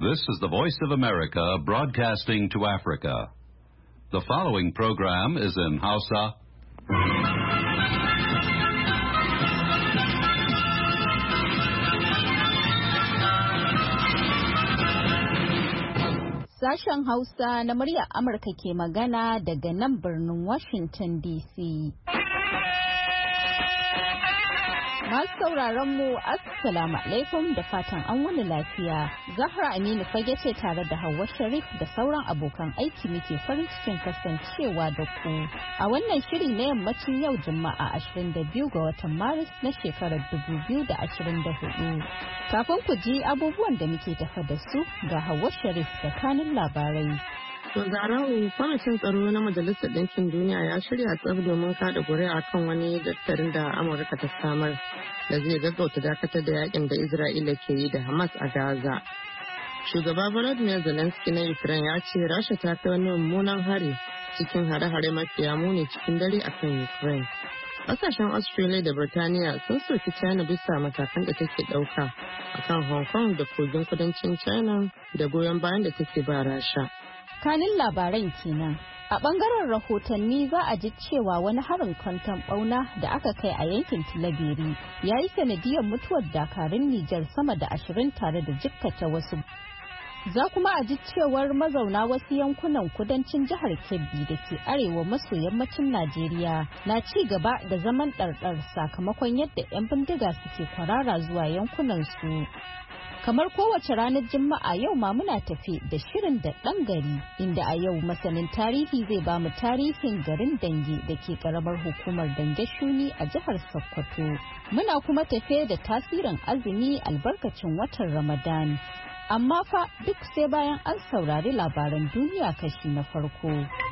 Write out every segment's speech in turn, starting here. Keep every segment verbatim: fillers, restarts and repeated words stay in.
This is the Voice of America broadcasting to Africa. The following program is in Hausa. Sashen Hausa na muryar Amurka ke magana daga nan birnin Washington D C. Masu sauraron mu Assalamu alaikum da fatan an wani lafiya. Zahra Aminu fage ce tare da Hauwa Sharif da sauran abokan aiki muke farin cikin kasancewa da ku. A wannan shiri na yammacin yau Juma'a ashirin da biyu ga watan Maris na shekarar dubu biyu da ashirin da hudu. Kafin ku ji abubuwan da muke tafa da su ga Hauwa Sharif da kanun labarai. To Zarawu, kwamitin tsaro na Majalisar Ɗinkin Duniya ya shirya tsab domin kada ƙuri'a kan wani daftarin da Amurka ta samar da zai gaggauta dakatar da yakin da Isra'ila ke yi da Hamas a Gaza. Shugaba Volodymyr Zelensky na Ukraine ya ce Rasha ta kai wani mummunan hari cikin hare-hare mafiya muni cikin dare akan Ukraine. Ƙasashen Australia da Birtaniya sun soki China bisa matakan da take ɗauka akan Hong Kong da kogin kudancin China da goyon bayan da take ba Rasha. Kanin labaran kenan. A bangaren rahotanni za a ji cewa wani harin kwanton bauna da aka kai a yankin Tilaberi ya yi sanadiyar mutuwar dakarun Nijar sama da ashirin tare da jikkata wasu. Za kuma a ji cewar mazauna wasu yankunan kudancin jihar Kebbi da ke arewa maso yammacin Najeriya na ci gaba da zaman ɗarɗar sakamakon yadda 'yan bindiga suke kwarara zuwa yankunan su. Kamar kowace ranar Juma'a yau ma muna tafe da shirin da ɗan gari inda a yau masanin tarihi zai ba mu tarihin garin Dange da ke karamar hukumar Dange Shuni a jihar Sokoto. Muna kuma tafe da tasirin azumi albarkacin watan Ramadan. Amma fa duk sai bayan an saurari labaran duniya kashi na farko.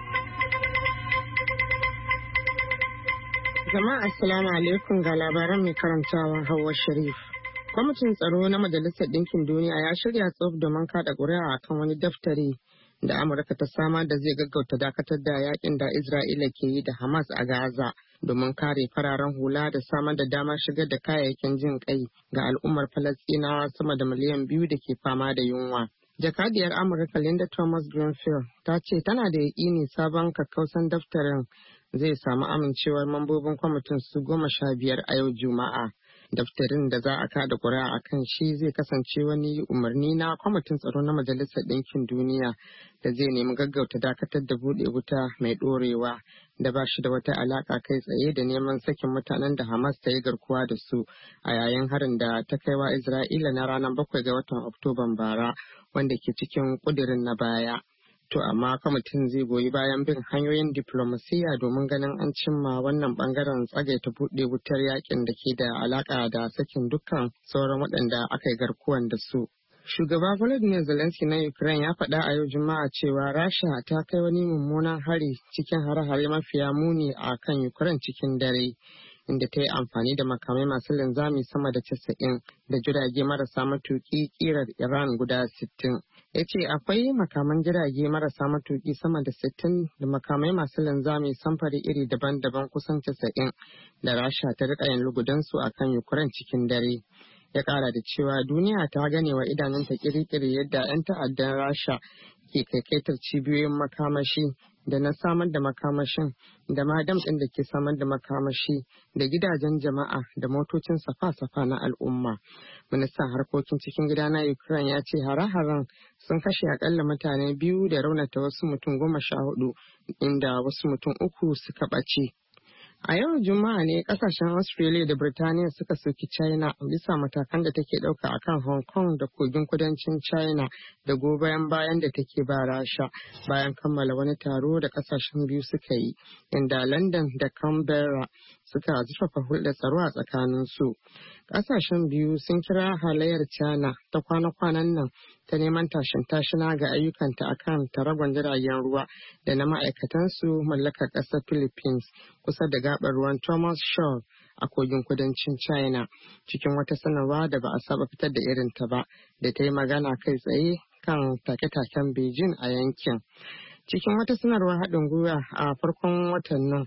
Jama'a assalamu alaikum ga labaran mai karantawa Hauwa Sharif. Kwamitin tsaro na Majalisar Ɗinkin Duniya ya shirya tsaf domin kada ƙuri'a akan wani daftari da Amurka ta samar da zai gaggauta dakatar da yakin da Isra'ila ke yi da Hamas a Gaza domin kare fararen hula da samar da damar shigar da kayayyakin jin kai ga al'ummar Falastinawa sama da miliyan biyu da ke fama da yunwa. Jakadiyar Amurka Linda Thomas Greenfield ta ce tana da yaƙini sabon kakkausan daftarin zai samu amincewar mambobin kwamitin su goma sha biyar a yau Juma'a. Daftarin da za a kada ƙuri'a a kan shi zai kasance wani umarni na kwamitin tsaro na Majalisar Ɗinkin Duniya da zai nemi gaggauta dakatar da buɗe wuta mai ɗorewa da ba shi da wata alaƙa kai tsaye da neman sakin mutanen da Hamas ta yi garkuwa da su a yayin harin da ta kai wa Isra'ila na ranar bakwai ga watan Oktoban bara wanda ke cikin ƙudirin na baya. To amma kwamitin zai goyi bayan bin hanyoyin diflomasiyya domin ganin an cimma wannan bangaren tsagaita buɗe wutar yakin da ke da alaka da sakin dukkan sauran waɗanda aka yi garkuwan da su. Shugaba Volodymyr Zelensky na Ukraine ya faɗa a yau Juma'a cewa Rasha ta kai wani mummunan hari cikin hare-hare mafiya muni a kan Ukraine cikin dare, inda ta yi amfani da makamai masu linzami sama da casa'in da jirage marasa matuƙi ƙirar Iran guda sittin. Ya ce akwai makaman jirage marasa matuƙi sama da sittin da makamai masu linzami samfari iri daban-daban kusan casa'in da Rasha ta riƙa yin lugudansu a kan Ukraine cikin dare. Ya ƙara da cewa duniya ta gane wa idanunta ƙiri-ƙiri yadda 'yan ta'addan Rasha ke kaikaitar cibiyoyin makamashi da na samar da makamashin da madam ɗin da ke samar da makamashi da gidajen jama'a da motocin safa-safa na al'umma. Ministan harkokin cikin gida na Ukraine ya ce hare-haren sun kashe akalla mutane biyu da raunata wasu mutum goma sha hudu inda wasu mutum uku suka ɓace. A yau Juma'a ne kasashen Australia da Birtaniya suka soki China bisa matakan da take ɗauka akan Hong Kong da kogin kudancin China da goyon bayan da take ba Rasha bayan kammala wani taro da kasashen biyu suka yi, inda London da Canberra suka zurfafa hulɗar tsaro a tsakanin su. Kasashen biyu sun kira halayyar China ta kwana-kwanan nan ta neman tashin tashina ga ayyukanta akan taragon jiragen ruwa da na ma'aikatansu mallakar ƙasar Philippines kusa da gabar ruwan Thomas Shaw a kogin kudancin China, cikin wata sanarwa da ba a saba fitar da irinta ba da ta yi magana kai tsaye kan take-taken Beijing a yankin. Cikin wata sanarwar haɗin gwiwa a farkon watan nan,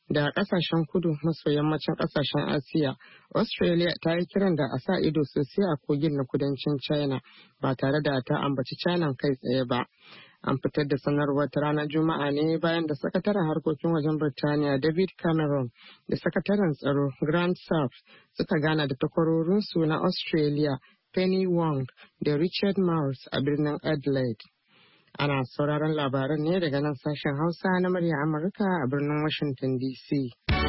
da kasashen kudu maso yammacin kasashen Asiya, Australia ta yi kiran da a sa ido sosai a kogin na kudancin China ba tare da ta ambaci China kai tsaye ba. An fitar da sanarwar ta ranar Juma'a ne bayan da sakataren harkokin wajen Birtaniya David Cameron da sakataren tsaro Grant Shapps suka gana da takwarorinsu na Australia Penny Wong da Richard Marles a birnin Adelaide. Ana sauraron labaran ne daga nan sashen Hausa na murya Amurka a birnin Washington D C.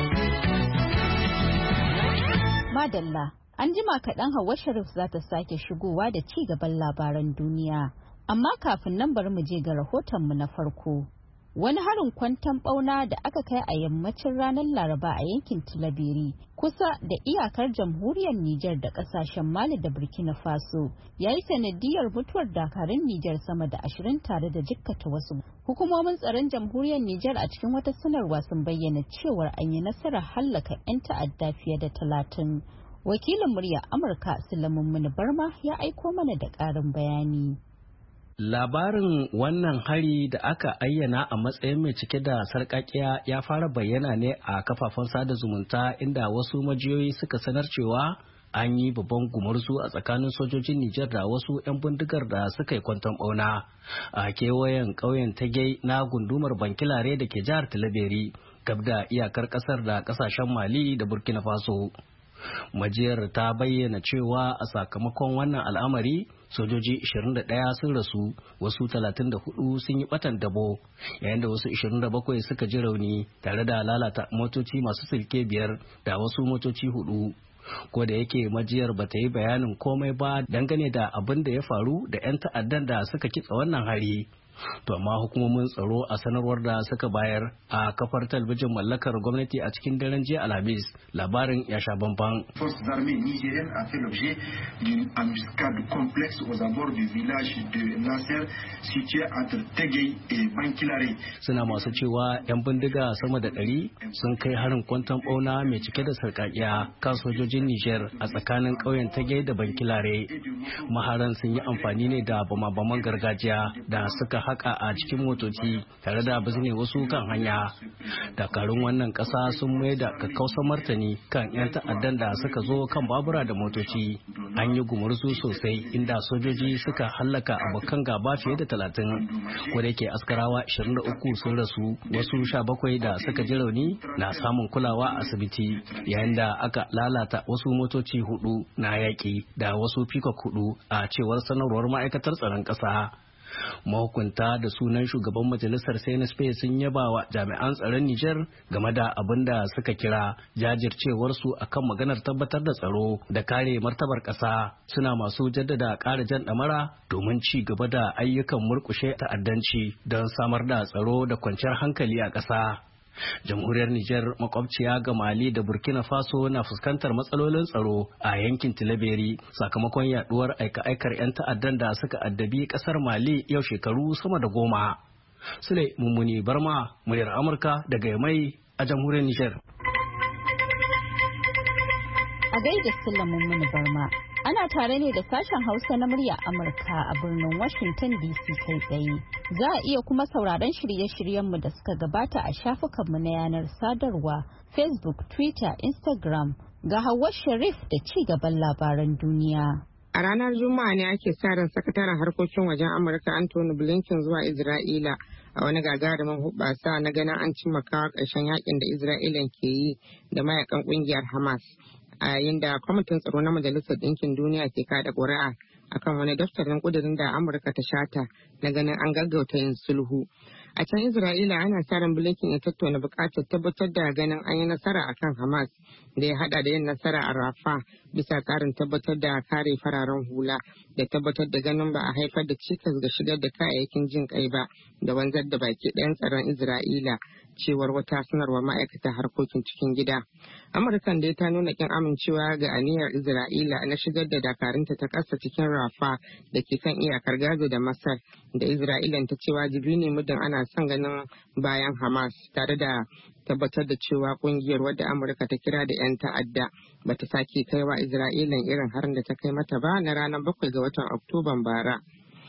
Madalla, an jima kaɗan Hauwa Sharif za ta sake shigowa da ci gaban labaran duniya. Amma kafin nan bari mu je ga rahotonmu na farko. Wani harin kwanton ɓauna da aka kai a yammacin ranar Laraba a yankin Tilaberi kusa da iyakar jamhuriyar Nijar da ƙasashen Mali da Burkina Faso ya yi sanadiyar mutuwar dakarun Nijar sama da ashirin tare da jikkata wasu. Hukumomin tsaron jamhuriyar Nijar a cikin wata sanarwa sun bayyana cewar an yi nasarar hallaka 'yan ta'adda fiye da talatin. Wakilin murya Amurka Sulaiman Muni Barma ya aiko mana da ƙarin bayani. Labarin wannan hari da aka ayyana a matsayin mai cike da sarƙaƙiya ya fara bayyana ne a kafafen sada zumunta inda wasu majiyoyi suka sanar cewa an yi babban gumurzu a tsakanin sojojin Nijar da wasu 'yan bindigar da suka yi kwanton ɓauna a kewayen ƙauyen Tage na gundumar Bankilare da ke jihar Tilaberi gab da iyakar ƙasar da ƙasashen Mali da Burkina Faso. Majiyar ta bayyana cewa a sakamakon wannan al'amari sojoji ishirin da ɗaya sun rasu, wasu talatin da hudu sun yi batan dabo, yayin da wasu ishirin da bakwai suka ji rauni tare da lalata motoci masu silke biyar da wasu motoci hudu. Ko da yake majiyar ba ta yi bayanin komai ba dangane da abin da ya faru da 'yan ta'addan da suka kitsa wannan hari. To amma hukumomin tsaro a sanarwar da suka bayar a kafar talabijin mallakar gwamnati a cikin daren jiya Alhamis labarin ya sha bamban. Forces armées nigériennes a fait l'objet d'une embuscade complexe aux abords du village de Nasser situé entre Tegey et Bankilare. Suna masu cewa 'yan bindiga sama da ɗari sun kai harin kwanton ɓauna mai cike da sarƙaƙiya kan sojojin Nijar a tsakanin ƙauyen Tegey da Bankilare. Maharan sun yi amfani ne da bama-baman gargajiya da suka haka a cikin motoci tare da bizne wasu kan hanya. Dakarun wannan ƙasa sun mai da kakkausan martani kan 'yan ta'addan da suka zo kan babura da motoci. An yi gumurzu sosai inda sojoji suka hallaka abokan gaba fiye da talatin. Ko da yake askarawa ashirin da uku sun rasu, wasu sha bakwai da suka ji rauni na samun kulawa a asibiti, yayin da aka lalata wasu motoci hudu na yaƙi da wasu pikok hudu a cewar sanarwar ma'aikatar tsaron ƙasa. Mahukunta da sunan shugaban majalisar C N S P sun yaba wa jami'an tsaron Nijar game da abin da suka kira jajircewarsu akan maganar tabbatar da tsaro da kare martabar ƙasa, suna masu jaddada ƙara jan ɗamara domin ci gaba da ayyukan murƙushe ta'addanci don samar da tsaro da kwanciyar hankali a ƙasa. Jamhuriyar Nijar makwabciya ga Mali da Burkina Faso na fuskantar matsalolin tsaro a yankin Tilaberi sakamakon yaduwar aika-aikar 'yan ta'addan da suka addabi kasar Mali yau shekaru sama da goma. Sule Mummuni Barma, muryar Amurka daga Yamai a Jamhuriyar Nijar. A gaida Sule Mummuni Barma. Ana tare ne da sashen Hausa na murya Amurka a birnin Washington D C kai tsaye. Za a iya kuma sauraron shirye-shiryenmu da suka gabata a shafukanmu na yanar sadarwa, Facebook, Twitter, Instagram. Ga Hauwa Sharif da ci gaban labaran duniya. A ranar Juma'a ne ake sa ran sakataren harkokin wajen Amurka Anthony Blinken zuwa Isra'ila a wani gagarumin hubbasa na ganin an cimma kawo ƙarshen yakin da Isra'ilan ke yi da mayakan ƙungiyar Hamas. A yayin da kwamitin tsaro na Majalisar Ɗinkin Duniya ke kada ƙuri'a akan wani daftarin ƙudurin da Amurka ta shata na ganin an gaggauta yin sulhu. A can Isra'ila ana sa ran Blinken ya tattauna buƙatar tabbatar da ganin an yi nasara akan Hamas da ya hada da yin nasara a Rafa bisa tsarin tabbatar da kare fararen hula da tabbatar da ganin ba a haifar da cikas ga shigar da kayayyakin jin kai ba da wanzar da baki ɗayan tsaron Isra'ila, cewar wata sanarwar ma'aikatan harkokin cikin gida. Amurkan dai ta nuna kin amincewa ga aniyar Isra'ila na shigar da dakarunta ta ƙasa cikin Rafa da ke kan iyakar Gaza da Masar, da Isra'ilan ta ce wajibi ne muddin ana son ganin bayan Hamas, tare da tabbatar da cewa kungiyar wadda Amurka ta kira da 'yan ta'adda bata sake kaiwa Isra'ilan irin harin da ta kai mata ba na ranar bakwai ga watan Oktoban bara.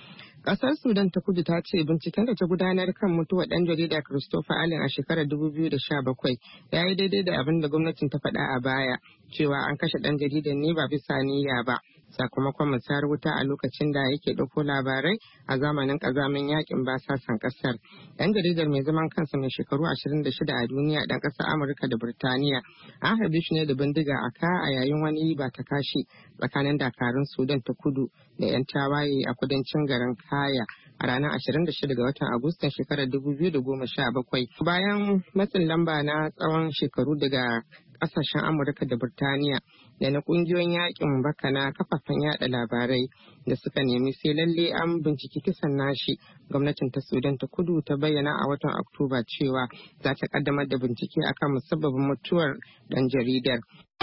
Kasar Sudan ta Kudu ta ce binciken da ta gudanar kan mutuwar ɗan jarida Christopher Allen a shekarar dubu biyu da sha bakwai ya yi daidai da abin da gwamnatin ta faɗa a baya cewa an kashe ɗan jaridan ne ba bisa niyya ba sakamakon musayar wuta a lokacin da yake ɗauko labarai a zamanin ƙazamin yakin basasan ƙasar. Ɗan jaridar mai zaman kansa mai shekaru ashirin da shida a duniya ɗan ƙasar Amurka da Birtaniya an harbe shi ne da bindiga a ka a yayin wani ba ta kashi tsakanin dakarun Sudan ta Kudu da 'yan tawaye a kudancin garin Kaya a ranar ashirin da shida ga watan Agustan shekarar dubu biyu da goma sha bakwai. Bayan matsin lamba na tsawon shekaru daga kasashen Amurka da Birtaniya da na kungiyoyin yakin baka na kafafen yada labarai da suka nemi sai lalle an binciki kisan nashi, gwamnatin ta Sudan ta Kudu ta bayyana a watan Oktoba cewa za ta kaddamar da bincike akan musabbabin mutuwar dan jaridar.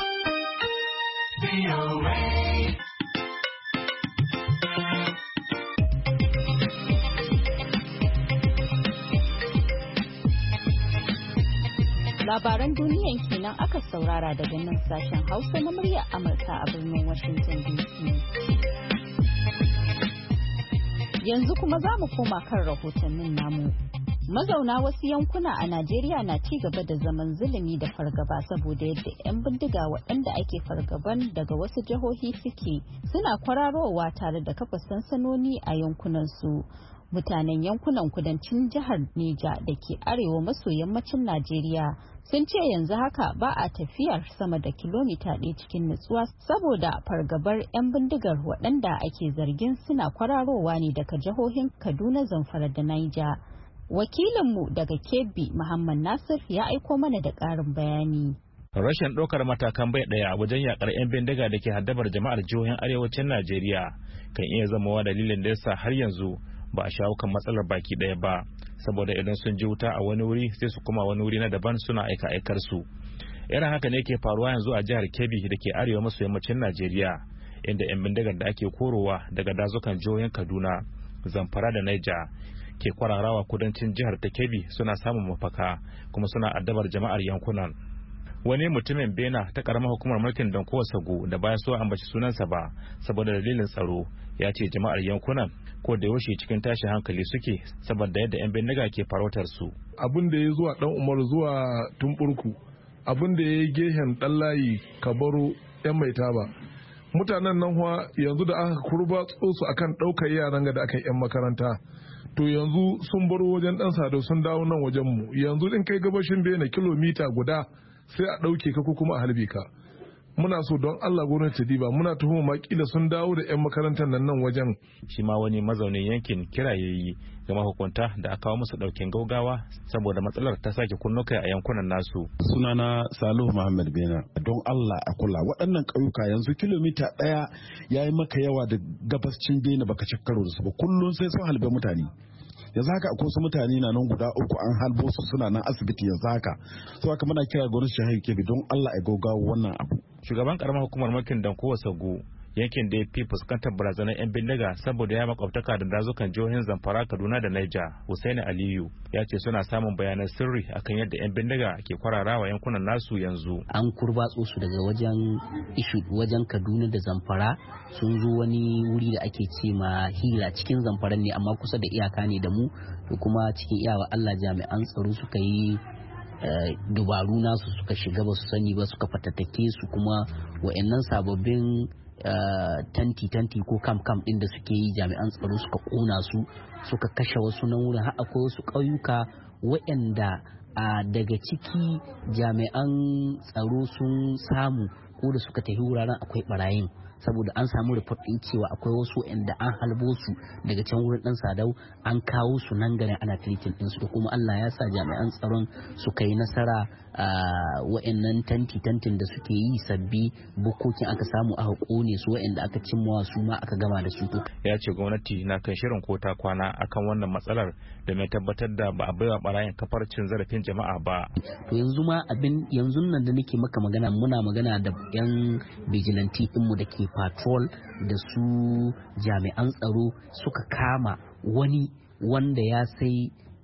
Labaran duniyan kenan aka saurara daga nan sashen Hausa na muryar Amurka a birnin Washington D C. Yanzu kuma za mu koma kan rahotannin namu. Mazauna wasu yankuna a Najeriya na ci gaba da zaman zulumi da fargaba saboda yadda 'yan bindiga waɗanda ake fargaban daga wasu jihohi suke suna kwararowa tare da kafa sansanoni a yankunansu. Mutanen yankunan kudancin jihar Neja da ke arewa maso yammacin Najeriya sun ce yanzu haka ba a tafiyar sama da kilomita ɗaya cikin nutsuwa saboda fargabar 'yan bindigar waɗanda ake zargin suna kwararowa ne daga jihohin Kaduna, Zamfara da Niger. Wakilinmu daga Kebbi, Muhammad Nasir, ya aiko mana da ƙarin bayani. Rashin ɗaukar matakan bai ɗaya wajen yakar 'yan bindiga da ke haddabar jama'ar jihohin arewacin Najeriya kan iya zamawa dalilin da yasa har yanzu ba a shawo kan matsalar baki ɗaya ba, saboda idan sun ji wuta a wani wuri sai su kuma wani wuri na daban suna aika aikar su. Irin haka ne ke faruwa yanzu a jihar Kebbi da ke arewa maso yammacin Najeriya, inda 'yan bindigar da ake korowa daga dazukan jihohin Kaduna, Zamfara da Niger ke kwararawa kudancin jihar ta Kebbi suna samun mafaka kuma suna addabar jama'ar yankunan. Wani mutumin Bena ta karamar hukumar mulkin Dankowa Sagu da baya so ambaci sunansa ba saboda dalilin tsaro ya ce jama'ar yankunan ko da yaushe cikin tashin hankali suke saboda yadda 'yan bindiga ke farautar su. Abin da ya zuwa dan Umar zuwa Tumburku, abin da ya yi gehen dan layi Kabaro 'yan mai taba. Mutanen nan kuwa yanzu da aka kurba su akan ɗaukar yaran da aka yi 'yan makaranta. To yanzu sun baro wajen dan Sado sun dawo nan wajen mu. Yanzu in kai gabashin Bena kilomita guda sai a ɗauke ka ko kuma a harbe ka. Muna so don Allah gwamnati ta diba, muna tuhuma ma kila sun dawo da 'yan makarantar nan nan wajen. Shi ma wani mazaunin yankin kira yayi ga mahukunta da aka kawo musu ɗaukin gaugawa saboda matsalar ta sake kunnuka a yankunan nasu. Sunana Salihu Muhammad Bena. Don Allah a kula waɗannan ƙauyuka yanzu kilomita ɗaya ya yi maka yawa da gabascin Bena baka ci karo da su ba, kullum sai sun halbe mutane. Yanzu haka akwai wasu mutane na nan guda uku an halbo su suna nan asibiti yanzu haka. So haka muna kira gwamnati jihar Kebbi don Allah ya gaugawa wannan abu. Shugaban karamar hukumar mulkin Dankowa Sagu yankin da ya fi fuskantar barazanar 'yan bindiga saboda ya makwabtaka da dazukan jihohin Zamfara, Kaduna da Niger, Hussaini Aliyu ya ce suna samun bayanan sirri akan yadda 'yan bindiga ke kwararawa yankunan nasu yanzu. An kurbatso su daga wajen ishu wajen Kaduna da Zamfara sun zo wani wuri da ake ce ma Hira cikin Zamfara ne amma kusa da iyaka ne da mu, da kuma cikin iyawa Allah jami'an tsaro suka yi dubaru nasu suka shiga ba su sani ba suka fatattake su, kuma wa'annan sababbin tanti-tanti ko kam-kam ɗin da suke yi jami'an tsaro suka ƙona su suka kashe wasu nan wurin. Har akwai wasu ƙauyuka waɗanda daga ciki jami'an tsaro sun samu ko da suka tafi wuraren akwai barayin, saboda an samu report ɗin cewa akwai wasu waɗanda an halbo su daga can wurin ɗan Sadau an kawo su nan garin ana treating ɗinsu, da kuma Allah ya sa jami'an tsaron suka yi nasara a waɗannan tanti-tantin da suke yi sabbi bukokin aka samu aka kone su waɗanda aka cimmawa su ma aka gama da su. Ya ce gwamnati na kan shirin ko ta kwana akan wannan matsalar da mai tabbatar da ba a baiwa barayin kafar cin zarafin jama'a ba. To yanzu ma abin yanzu nan da nake maka magana muna magana da yan vigilante ɗinmu da ke patrol da su jami'an tsaro suka kama wani wanda ya sai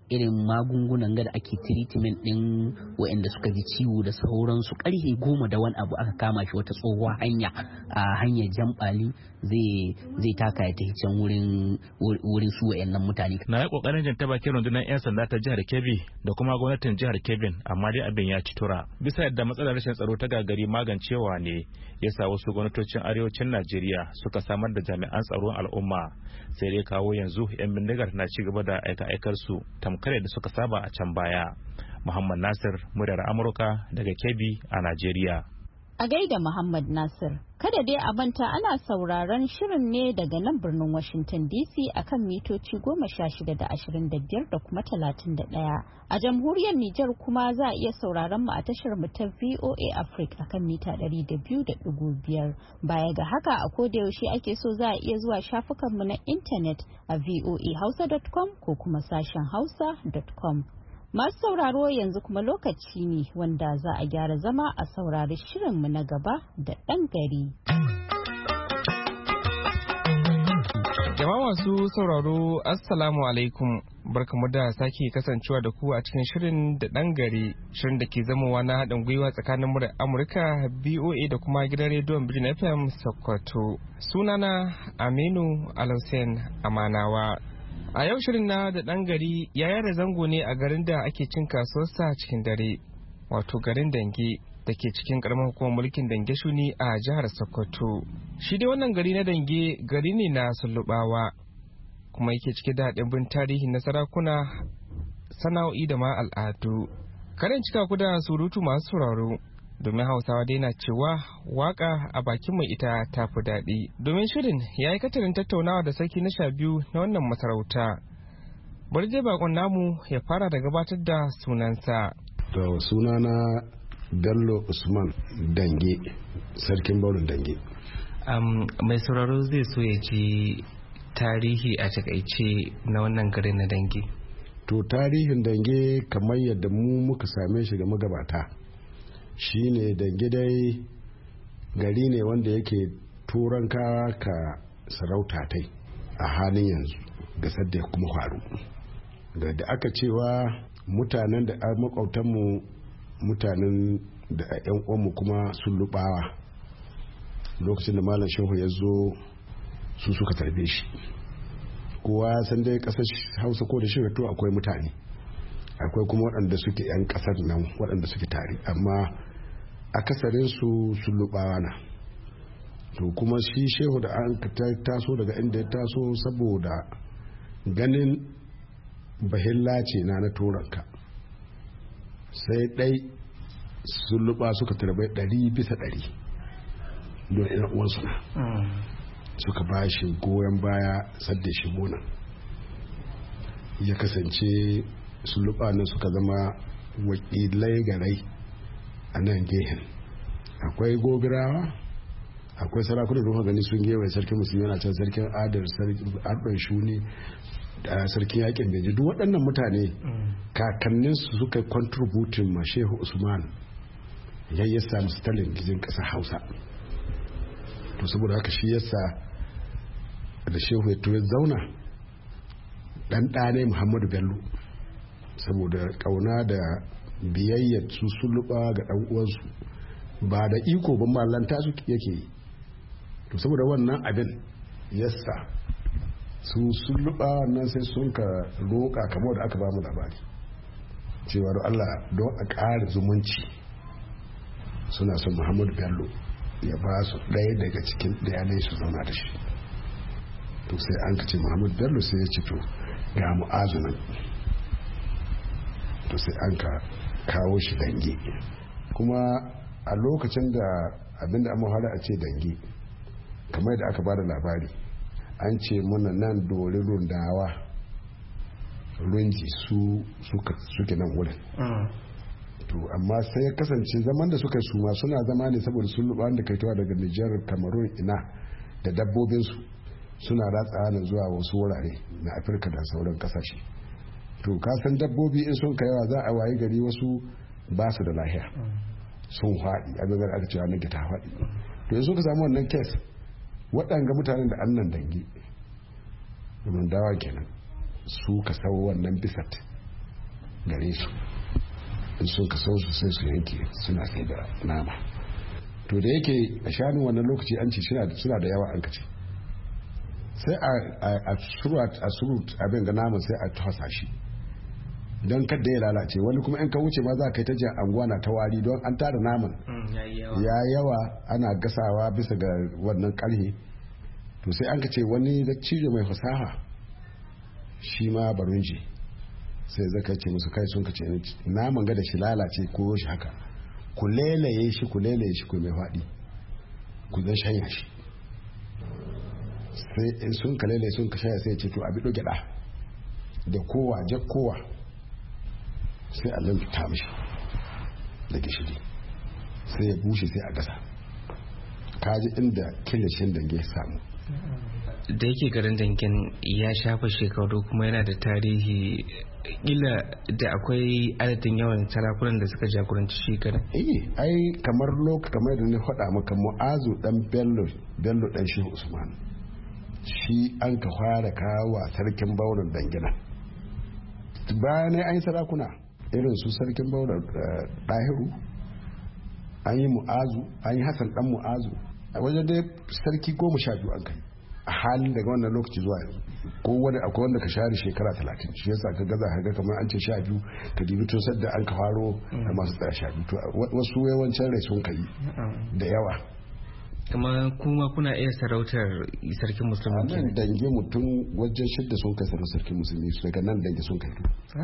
irin magungunan ga da ake treatment din waɗanda suka ji ciwo da sauransu karfe goma da wani abu aka kama shi wata tsohuwar hanya a hanyar Jambali zai zai taka ya tafi can wurin wurin su waɗannan mutane. Na yi kokarin jin ta bakin rundunar 'yan sanda ta jihar Kebbi da kuma gwamnatin jihar Kebbi amma dai abin ya ci tura. Bisa yadda matsalar rashin tsaro ta gagari magancewa ne yasa wasu gwamnatocin arewacin Najeriya suka samar da jami'an tsaron al'umma sai dai kawo yanzu 'yan bindigar na ci gaba da aika-aikar su tamkar da suka saba a can baya. Muhammad Nasir, muryar Amurka daga Kebbi a Najeriya. A gaida Muhammad Nasir, kada dai a manta ana sauraron shirin ne daga nan birnin Washington D C akan mitoci goma sha shida da ashirin da biyar da kuma talatin da ɗaya. A jamhuriyar Nijar kuma za a iya sauraron mu a tashar mu ta V O A Africa akan mita ɗari da biyu da ɗigo biyar. Baya ga haka a koda yaushe ake so za a iya zuwa shafukan mu na intanet a voa hausa dot com ko kuma sashen hausa dot com. Masu sauraro yanzu kuma lokaci ne wanda za a gyara zama a saurari shirinmu na gaba da ɗan gari. Jama'a masu sauraro Assalamu alaikum, barkamu da sake kasancewa da ku a cikin shirin da ɗan gari, shirin da ke zamowa na haɗin gwiwa tsakanin murar Amurka B O A da kuma gidan rediyon Birnin F M Sokoto. Sunana Aminu Alhussein Amanawa. A yau shirin na da ɗan gari ya yada zango ne a garin da ake cin kasuwarsa cikin dare, wato garin Dange da ke cikin ƙaramar hukumar mulkin Dange Shuni a jihar Sokoto. Shi dai wannan gari na Dange gari ne na Sullubawa, kuma yake cike da ɗimbin tarihi na sarakuna, sana'o'i da ma al'adu. Karin cika ku da surutu masu sauraro, domin Hausawa dai na cewa waka a bakin mai ita ta fi daɗi. Domin shirin ya yi katarin tattaunawa da sarki na sha biyu na wannan masarauta. Bari je bakon namu ya fara da gabatar da sunansa. To sunana Bello Usman Dange, sarkin Baurin Dange. Um, mai sauraro zai so ya ji tarihi a takaice na wannan garin na Dange. To tarihin Dange kamar yadda mu muka same shi ga magabata. Shi ne Dange dai gari ne wanda yake turanka ka sarauta tai a halin yanzu ga sadda kuma faru da da aka cewa mutanen da makwautanmu mutanen da yan uwanmu kuma sun lubawa lokacin da malam shehu ya zo su suka tarbe shi. Kowa san dai kasar Hausa ko da shi to akwai mutane, akwai kuma waɗanda suke yan kasar nan waɗanda suke tare, amma akasarin su sun lubawa na. To kuma shi shehu da an taso daga inda ya taso saboda ganin bahilla ce na na turanka, sai ɗai sun luba suka tarbai ɗari bisa ɗari don ina uwansu na suka ba shi goyon baya sadda shi gona. Ya kasance sun luba nan suka zama wakilai garai a nan gehen. Akwai gobirawa, akwai sarakunan ruwa gani sun gewaye sarkin musulmi yana can, sarkin adar, sarkin shuni da sarkin yakin beji. Duk waɗannan mutane kakannin su suka contributin ma shehu Usman ya yi samu stalin gizin ƙasar Hausa. To saboda haka shi yasa da shehu ya tuwe zauna ɗan ɗane Muhammadu Bello, saboda ƙauna da biyayyar su suluba ga ɗan uwansu ba da iko ban mallanta su yake yi. To saboda wannan abin yasa su suluba nan sai sun ka roƙa kamar da aka ba mu labari cewa don Allah don a ƙara zumunci suna son Muhammadu Bello ya ba su ɗaya daga cikin ɗayanai su zauna da shi. To sai an ka ce Muhammadu Bello sai ya ce to ga Mu'azu nan. To sai an ka kawo shi Dange, kuma a lokacin da abinda an mahala a ce Dange kamar da aka bada labari an ce mana nan dori rundawa runji su suke nan wurin. To amma sai ya kasance zaman da suka suma suna zama ne saboda sun luba da kaitawa daga Nijar, Cameroon, ina da dabbobinsu suna ratsa nan zuwa wasu wurare na Afirka da sauran kasashe. To kasan dabbobi in sun yawa za a wayi gari wasu ba su da lahiya sun haɗi abin aka cewa nake ta haɗi. To yanzu ka samu wannan kes waɗanga mutanen da annan Dange domin dawa kenan su ka sau wannan bisat gare su in sun kaso su sai su yanke suna sai da nama. To da yake a shanun wannan lokaci an ce suna da yawa an kace sai a surut abin ga naman sai a tasa shi don kadda ya lalace. Wani kuma in ka wuce ma za ka yi ta jan anguwa na ta wari don an tara naman ya yawa ana gasawa bisa ga wannan karhe. To sai an ka ce wani da cijo mai fasaha shi ma barunji sai zaka ce musu kai sun ka ce naman ga da shi lalace ko shi haka ku lelaye shi ku lelaye shi ku mai faɗi ku zan shanya shi. sai in sun ka lelaye sun ka shanya sai ce to abi ɗo gyaɗa da kowa jak kowa sai a lamfita mishi da gishiri sai ya bushe sai a gasa. kaji inda kilishin dange ya samu. Da yake garin Dangin ya shafa shekaru kuma yana da tarihi, ila da akwai adadin yawan sarakunan da suka jagoranci shi garin. Eh, ai kamar lokaci kamar da na faɗa maka Mu'azu dan Bello Bello dan Shehu Usman shi an ka fara kawo sarkin Bauran Dangina. Bayan an yi sarakuna irin su sarkin Bauran Dahiru, an yi Mu'azu, an yi Hassan dan Mu'azu, a wajen dai sarki goma sha biyu an kai a halin daga wannan lokaci zuwa yanzu. Ko wani akwai wanda ka share shekara talatin, shi yasa ka gaza ka ga kamar an ce sha biyu ka dibi tun sadda an ka faro da masu tsaya sha biyu. Wasu yawancin rai sun kai da yawa. Kuma kuma kuna iya sarautar sarkin musulmi. Nan dange mutum wajen shidda sun kai sarautar sarkin musulmi, daga nan dange sun kai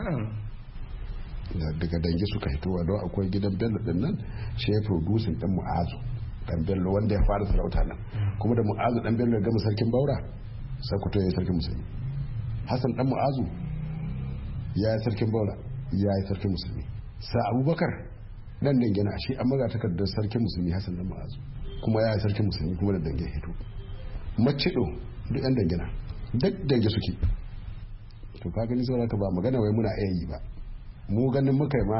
daga dange suka hitowa don akwai gidan Bello din nan shi ya producing dan Mu'azu dan Bello wanda ya fara sarauta nan. Kuma da Mu'azu dan Bello ya gama sarkin Baura sai ku toye sarkin musulmi. Hassan dan Mu'azu ya yi sarkin Baura ya yi sarkin musulmi. Sa Abubakar dan dangena shi an maga takardar sarkin musulmi Hassan dan Mu'azu kuma ya yi sarkin musulmi kuma da dange hito. Macido duk yan dangena duk dange suke. To ka gani saboda ka ba magana wai muna iya yi ba. Mu ganin muka ma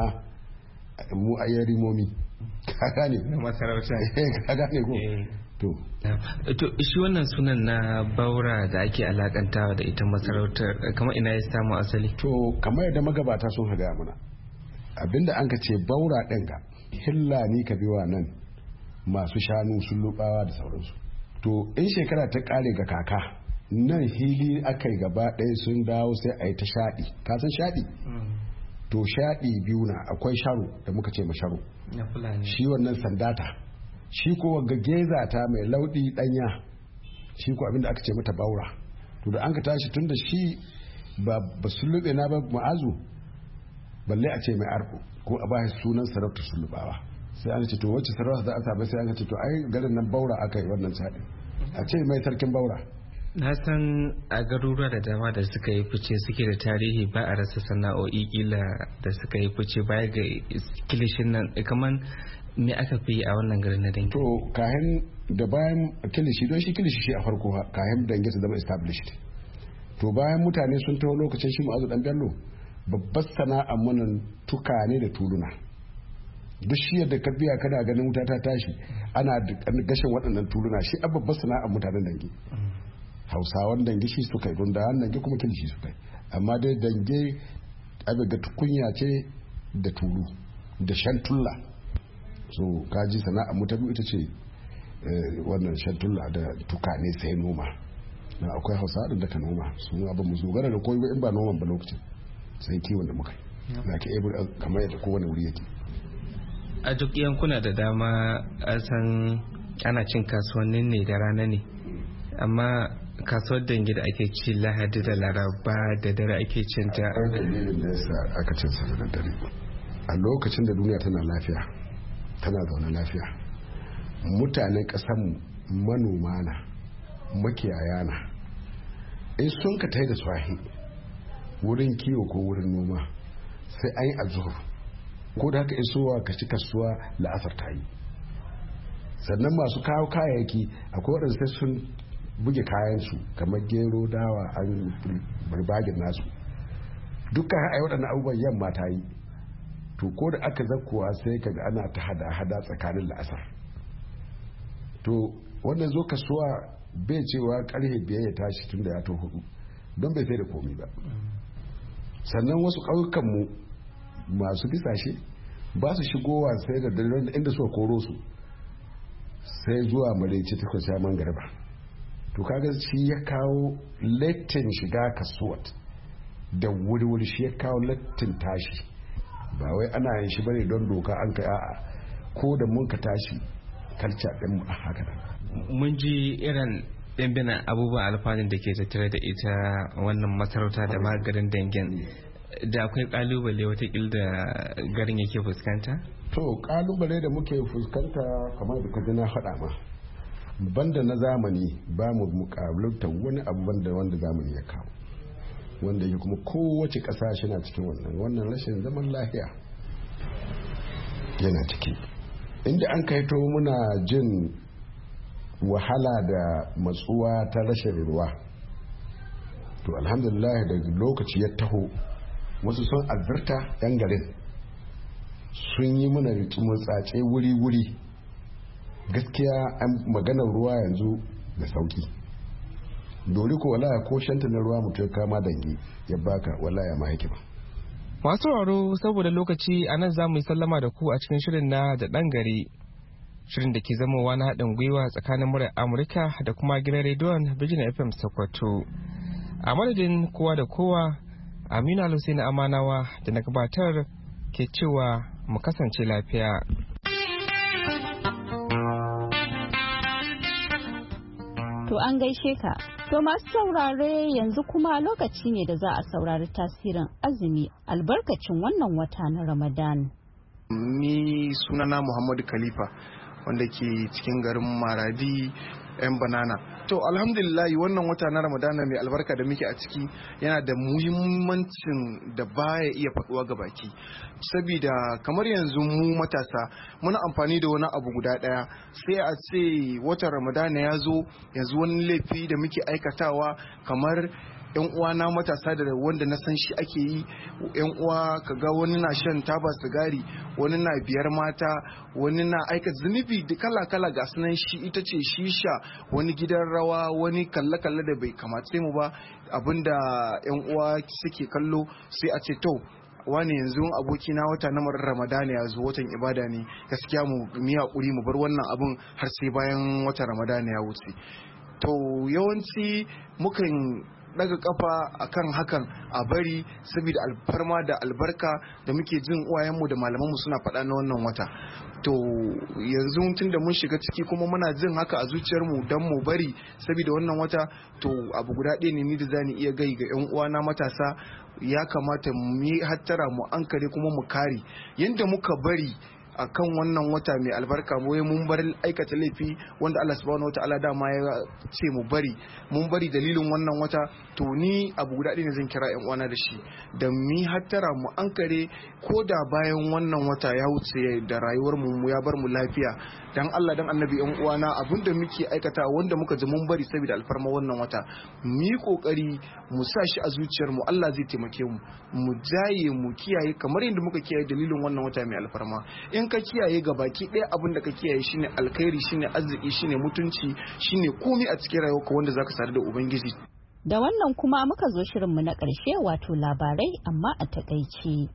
mu ayyari momi ka gane na masarauta ka gane ko to to shi wannan sunan na Baura da ake alakantawa da ita masarautar kamar ina ya samu asali. To kamar yadda magabata sun haga mana abinda an ka ce Baura din ga hillani ka biwa nan masu shanu sun lubawa da sauransu. To in shekara ta kare ga kaka nan hili akai gaba ɗaya sun dawo sai a yi ta shaɗi. Ka san shaɗi? To shaɗi biyu na akwai sharo da muka ce ma sharo shi wannan sandata, shi ko wanga geza ta mai laudi danya shi ko abinda aka ce mata Baura. To da an ka tashi tunda shi ba ba sulube na ba Mu'azu balle a ce mai arko ko a ba sunan sarauta sulubawa, sai an ce to wacce sarauta za a sa sai an ce to ai garin nan Baura aka yi wannan shaɗi a ce mai sarkin Baura. Na san a garuruwa da dama da suka yi fice suke da tarihi ba a rasa sana'o'i kila da suka yi fice baya ga kilishin nan, kamar me aka fi a wannan garin na Dangi? To kayan da bayan kilishi, don shi kilishi shi a farko kayan Dangi ta zama established. To bayan mutane sun taho lokacin shi Mu'azu dan Bello babbar sana'a munan tukane da tuluna. Duk shi yadda ka biya kana ganin wuta ta tashi ana gashin waɗannan tuluna, shi a babbar sana'a mutanen Dangi. Hausawan Dange shi suka yi, don da Dange kuma kilishi suka yi, amma dai Dange abin ga tukunya ce da tulu da shantulla. So kaji sana'a mu ta biyu ita ce wannan shantulla da tukane sai noma. Na akwai Hausawa da ka noma sun abin mu zogara da koyi in ba noman ba lokacin sai kiwon da muka yi na ke ebe kamar yadda kowane wuri yake. A duk yankuna da dama a san ana cin kasuwannin ne da rana ne, amma kasuwar Dange da ake ci Lahadi da Laraba da dare ake cin ta. Akwai dalilin da yasa aka cin sa da dare. A lokacin da duniya tana lafiya, tana zaune lafiya, mutanen ƙasar manoma na, makiyaya na, in sun ka tai da swahi wurin kiwo ko wurin noma sai an yi azhur, ko da haka isowa ka ci kasuwa la'asar ta yi. Sannan masu kawo kayayyaki akwai waɗanda sai sun buge kayansu kamar gero, dawa, an barbagin nasu dukkan ai waɗannan abubuwan yamma ta yi. To ko da aka zakkuwa sai kaga ana ta hada-hada tsakanin la'asar. To wannan zo kasuwa bai cewa karfe biyar ya tashi tun da ya to hudu don bai sai da komi ba. Sannan wasu ƙauyukanmu masu bisashe ba su shigowa sai da dare inda suka koro su sai zuwa maraice ta kwashe man garba to kaga shi ya kawo lattin shiga kasuwa da wuri-wuri, shi ya kawo lattin tashi. Ba wai ana yin shi bane don doka an kai a'a ko da mun ka tashi kalca din a haka nan. Mun ji irin ɗimbin abubuwan alfanun da ke tattare da ita wannan masarauta da magarin Dangin, da akwai kalubale watakil da garin yake fuskanta? To kalubale da muke fuskanta kamar da kaji na faɗa ma banda na zamani ba mu mukabalta wani abu banda wanda zamani ya kawo, wanda yake kuma kowace ƙasa shi na cikin wannan wannan rashin zaman lafiya yana ciki, inda an kaito muna jin wahala da matsuwa ta rashin ruwa. To alhamdulillah da lokaci ya taho wasu sun azurta yan garin sun yi mana tsace wuri-wuri, gaskiya an maganar ruwa yanzu da sauki. Dori ko wala ko shanta na ruwa mutum kama dangi ya baka wala ya ma hikima. Masu sauraro saboda lokaci a nan za mu yi sallama da ku a cikin shirin na da ɗan gari, shirin da ke zamowa na haɗin gwiwa tsakanin muryar Amurka da kuma gidan rediyon Bijin F M Sokoto. A madadin kowa da kowa, Aminu Alusaini Amanawa da na gabatar ke cewa mu kasance lafiya. To an gaishe ka. To masu saurare yanzu kuma lokaci ne da za a saurari tasirin azumi albarkacin wannan wata na Ramadan. Ni sunana Muhammadu Khalifa wanda ke cikin garin Maradi yan banana. To alhamdulillah wannan wata na Ramadana mai albarka da muke a ciki yana da muhimmancin da baya iya faduwa ga baki, saboda kamar yanzu mu matasa muna amfani da wani abu guda daya, sai a ce watan Ramadana ya zo yanzu wani laifi da muke aikatawa kamar yan uwa na matasa da wanda na san shi ake yi, yan uwa kaga wani na shan taba sigari, wani na biyar mata, wani na aika zunubi da kala kala ga sunan shi ita ce shisha, wani gidan rawa, wani kalle kalle da bai kamace mu ba, abinda yan uwa suke kallo sai a ce to wani yanzu aboki na wata na Ramadana ya zo, watan ibada ne, gaskiya mu mi hakuri mu bar wannan abun har sai bayan watan Ramadana ya wuce. To yawanci mukan daga kafa akan hakan a bari saboda alfarma da albarka da muke jin uwayenmu da malamanmu suna faɗa na wannan wata. To yanzu tun da mun shiga ciki kuma muna jin haka a zuciyarmu don mu bari saboda wannan wata, to abu guda ɗaya ne ni da zani iya gai ga yan uwana matasa, ya kamata mu yi hattara mu ankare kuma mu kare yanda muka bari akan wannan wata mai albarka mu mun bar aikata laifi wanda Allah subhanahu wataala dama ya ce mu bari, mun bari dalilin wannan wata. To ni abu guda ɗaya ne zan kira yan uwana da shi, da mi hattara mu ankare ko da bayan wannan wata ya wuce da rayuwar mu ya bar mu lafiya, dan Allah dan annabi yan uwana abinda muke aikata wanda muka ji mun bari saboda alfarma wannan wata mu yi kokari mu sa shi a zuciyar mu, Allah zai taimake mu mu jaye mu kiyaye kamar yadda muka kiyaye dalilin wannan wata mai alfarma. In ka kiyaye ga baki ɗaya abin da ka kiyaye shine alkhairi, shine arziki, shine mutunci, shine komai a cikin rayuwarka wanda zaka sadu da ubangiji. Da wannan kuma muka zo shirinmu na ƙarshe wato labarai amma a takaice.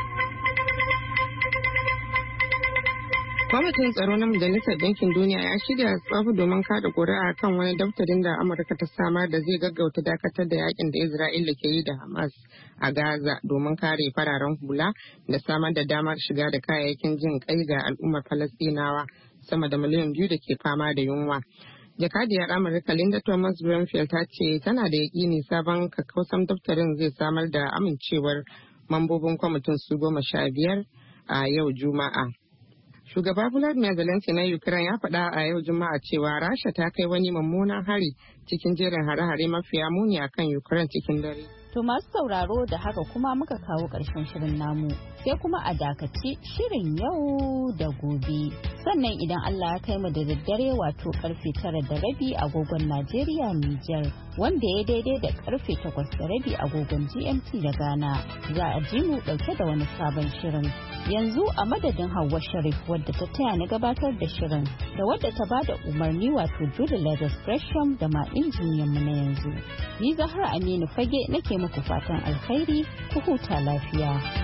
Kwamitin tsaro na Majalisar Ɗinkin Duniya ya shirya tsafi domin kada ƙuri'a kan wani daftarin da Amurka ta samar da zai gaggauta dakatar da yakin da Isra'ila ke yi da Hamas a Gaza domin kare fararen hula da samar da damar shiga da kayayyakin jin kai ga al'ummar Falastinawa sama da miliyan biyu da ke fama da yunwa. Jakadiyar Amurka Linda Thomas Greenfield ta ce tana da yaƙini sabon kakkausan daftarin zai samar da amincewar mambobin kwamitin su goma sha biyar a yau Juma'a. Shugaba Volodymyr Zelensky na Ukraine ya faɗa a yau Juma'a cewa Rasha ta kai wani mummunan hari cikin jerin hare-hare mafiya muni a kan Ukraine cikin dare. To masu sauraro da haka kuma muka kawo ƙarshen shirin namu, sai kuma a dakaci shirin yau da gobe. Sannan idan Allah ya kai mu da daddare wato karfe tara da rabi agogon Najeriya Nijar, wanda ya daidai da karfe takwas da rabi agogon G M T da Ghana, za a ji mu ɗauke da wani sabon shirin. Yanzu a madadin Hauwa Sharif wadda ta taya ni gabatar da shirin da wadda ta bada umarni wato Julie Lagos Gresham da ma injiniyan mu na yanzu. Ni Zahra Aminu Fage nake muku fatan alkhairi, ku huta lafiya.